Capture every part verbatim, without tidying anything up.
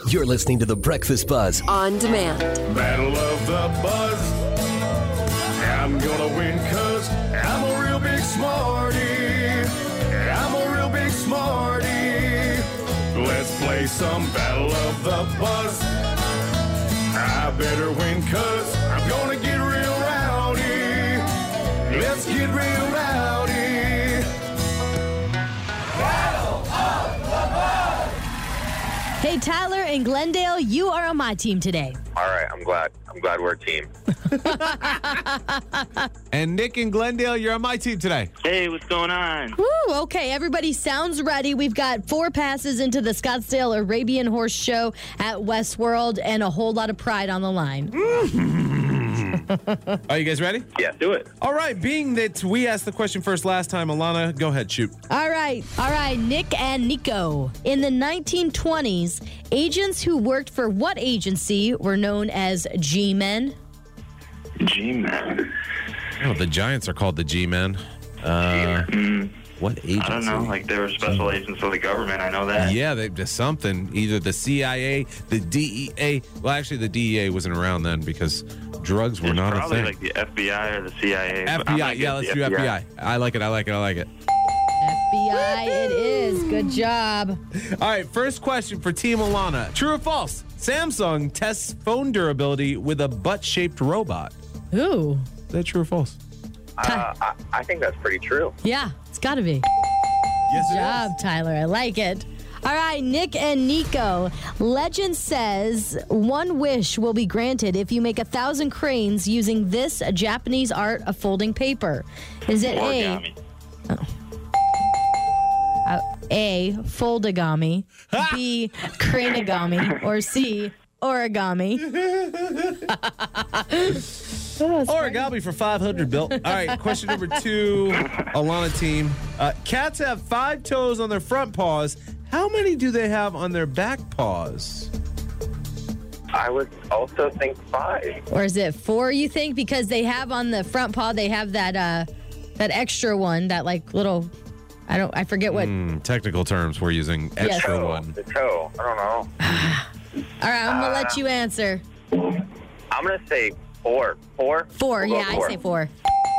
You're listening to The Breakfast Buzz. On demand. Battle of the Buzz. I'm gonna win cause I'm a real big smarty. I'm a real big smarty. Let's play some Battle of the Buzz. I better win cause I'm gonna get real rowdy. Let's get real rowdy. Battle of the Buzz. Hey, Tyler and Glendale, you are on my team today. All right, I'm glad. I'm glad we're a team. And Nick and Glendale, you're on my team today. Hey, what's going on? Woo, okay, everybody sounds ready. We've got four passes into the Scottsdale Arabian Horse Show at Westworld and a whole lot of pride on the line. Are you guys ready? Yeah, Do it. All right, being that we asked the question first last time, Alana, go ahead, shoot. All right, all right, Nick and Nico. In the nineteen twenties, agents who worked for what agency were known as G-men? G-Man. Oh, the Giants are called the G-men. Uh, Mm, what agency? I don't know. Like, they were special agents of the government. I know that. Yeah, they just something. Either the C I A, the D E A. Well, actually, the D E A wasn't around then because drugs were It's not a probably thing. like the F B I or the C I A. but F I'm B I, gonna yeah, guess let's the do F B I. I like it, I like it, I like it. F B I it is. Good job. All right, first question for Team Alana. True or false? Samsung tests phone durability with a butt-shaped robot. Ooh. Is that true or false? Uh, I, I think that's pretty true. Yeah, it's got to be. Yes, Good job, Tyler. I like it. All right, Nick and Nico. Legend says one wish will be granted if you make a thousand cranes using this Japanese art of folding paper. Is it Origami. A? Uh, A, foldagami, B, cranegami, or C, origami. Oh, it's Origami for five hundred, Bill. All right, question number two, Alana team. Uh, cats have five toes on their front paws. How many do they have on their back paws? I would also think five. Or is it four, you think? Because they have on the front paw, they have that uh, that extra one, that like little, I don't, I forget what. Mm, technical terms, we're using extra Toe. one. The toe. I don't know. All right, I'm going to let you answer. I'm going to say four. Four? Four, We'll go yeah, four. I say four.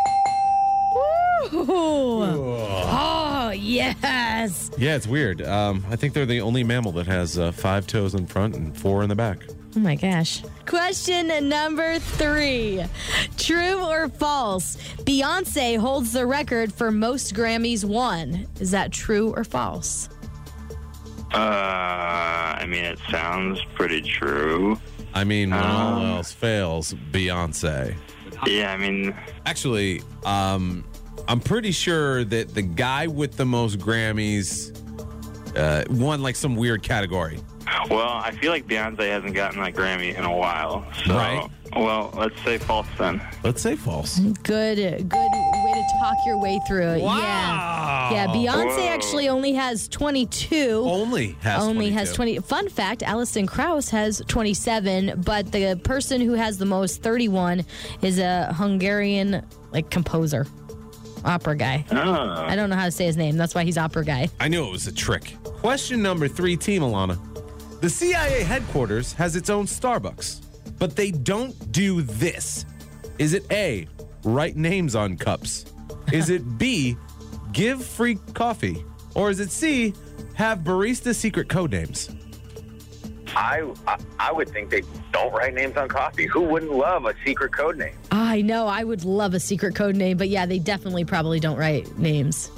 Woo! Oh, yes. Yeah, it's weird. Um, I think they're the only mammal that has uh, five toes in front and four in the back. Oh, my gosh. Question number three. True or false? Beyonce holds the record for most Grammys won. Is that true or false? Uh, I mean, it sounds pretty true. I mean, when all Um. else fails, Beyonce. Yeah, I mean, Actually, um, I'm pretty sure that the guy with the most Grammys uh, won like some weird category. well, I feel like Beyonce hasn't gotten that Grammy in a while. So, Right. well, let's say false then. Let's say false. Good, good way to talk your way through it. Yeah. Yeah, Beyonce Whoa. actually only has twenty-two. Only has only has twenty-two. twenty. Fun fact, Alison Krauss has twenty-seven, but the person who has the most, thirty-one, is a Hungarian like composer, opera guy. Oh. I don't know how to say his name. That's why he's opera guy. I knew it was a trick. Question number three, Team Alana. The C I A headquarters has its own Starbucks, but they don't do this. Is it A, write names on cups? Is it B, give free coffee? Or is it C, have barista secret code names? I, I I would think they don't write names on coffee. Who wouldn't love a secret code name? I know. I would love a secret code name, but yeah, they definitely probably don't write names.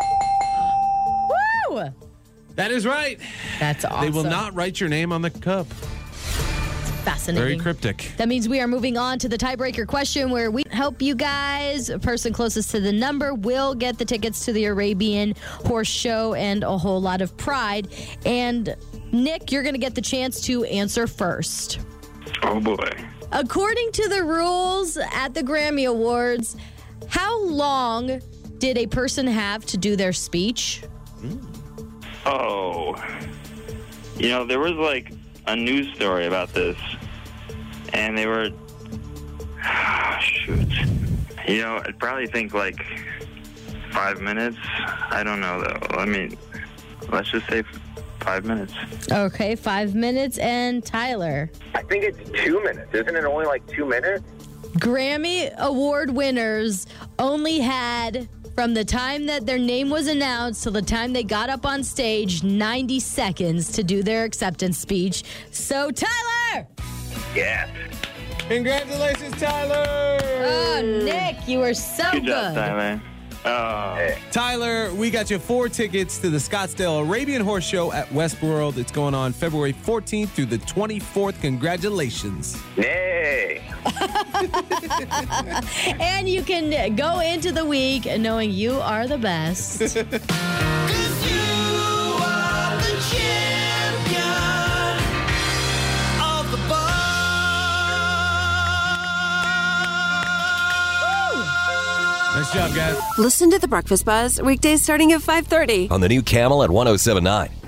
Woo! That is right. That's awesome. They will not write your name on the cup. Fascinating. Very cryptic. That means we are moving on to the tiebreaker question where we help you guys. A person closest to the number will get the tickets to the Arabian Horse Show and a whole lot of pride. And Nick, you're going to get the chance to answer first. Oh, boy. According to the rules at the Grammy Awards, how long did a person have to do their speech? Oh. You know, there was like a news story about this, and they were, shoot. You know, I'd probably think like five minutes. I don't know, though. I mean, let's just say five minutes. Okay, five minutes. And Tyler? I think it's two minutes. Isn't it only like two minutes? Grammy Award winners only had, from the time that their name was announced till the time they got up on stage, ninety seconds to do their acceptance speech. So, Tyler! Yes. Congratulations, Tyler! Oh, Nick, you were so Good good. job, Tyler. Oh. Tyler, we got you four tickets to the Scottsdale Arabian Horse Show at Westworld. It's going on February fourteenth through the twenty-fourth. Congratulations. Yay. And you can go into the week knowing you are the best. Nice job, guys. Listen to The Breakfast Buzz weekdays starting at five thirty. On the new Camel at one oh seven point nine.